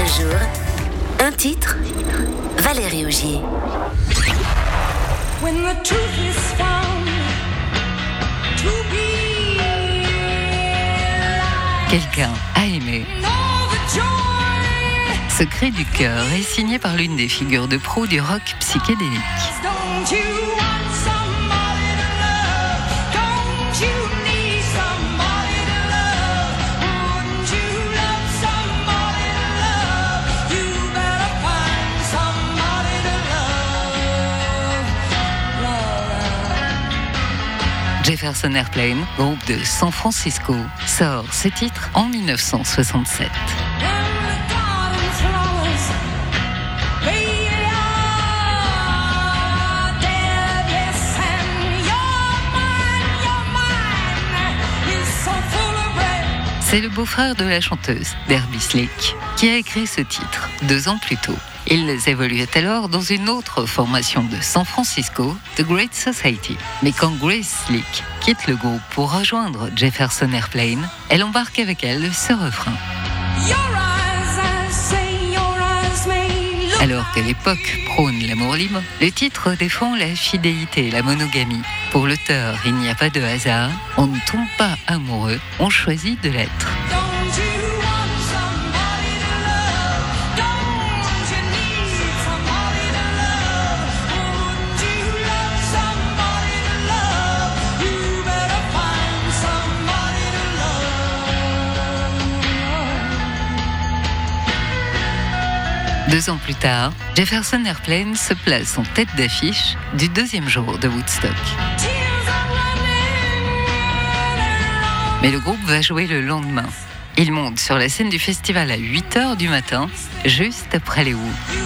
jour, un titre, Valérie Augier. When the truth is found to be lies. Quelqu'un a aimé. Know the joy. Secret du cœur est signé par l'une des figures de proue du rock psychédélique. Don't you want somebody to love? Don't you need somebody to love? Wouldn't you love somebody to love? You better find somebody to love. Jefferson Airplane, groupe de San Francisco, sort ce titre en 1967. C'est le beau-frère de la chanteuse, Derby Slick, qui a écrit ce titre 2 ans plus tôt. Ils évoluaient alors dans une autre formation de San Francisco, The Great Society. Mais quand Grace Slick quitte le groupe pour rejoindre Jefferson Airplane, elle embarque avec elle ce refrain. Alors que l'époque prône l'amour libre, le titre défend la fidélité et la monogamie. Pour l'auteur, il n'y a pas de hasard, on ne tombe pas amoureux, on choisit de l'être. Deux ans plus tard, Jefferson Airplane se place en tête d'affiche du 2e jour de Woodstock. Mais le groupe va jouer le lendemain. Il monte sur la scène du festival à 8h du matin, juste après les Who.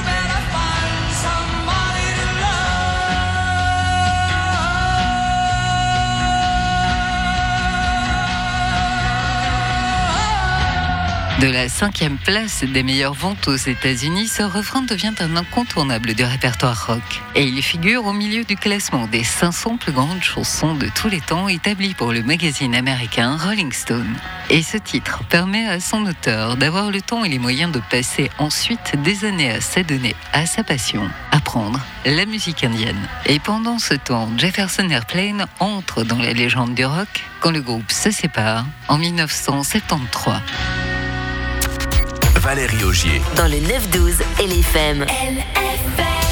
De la 5e place des meilleures ventes aux États-Unis, ce refrain devient un incontournable du répertoire rock. Et il figure au milieu du classement des 500 plus grandes chansons de tous les temps établi pour le magazine américain Rolling Stone. Et ce titre permet à son auteur d'avoir le temps et les moyens de passer ensuite des années à s'adonner à sa passion, apprendre la musique indienne. Et pendant ce temps, Jefferson Airplane entre dans la légende du rock quand le groupe se sépare en 1973. Valérie Augier. Dans le 9-12 et les FM. LFM.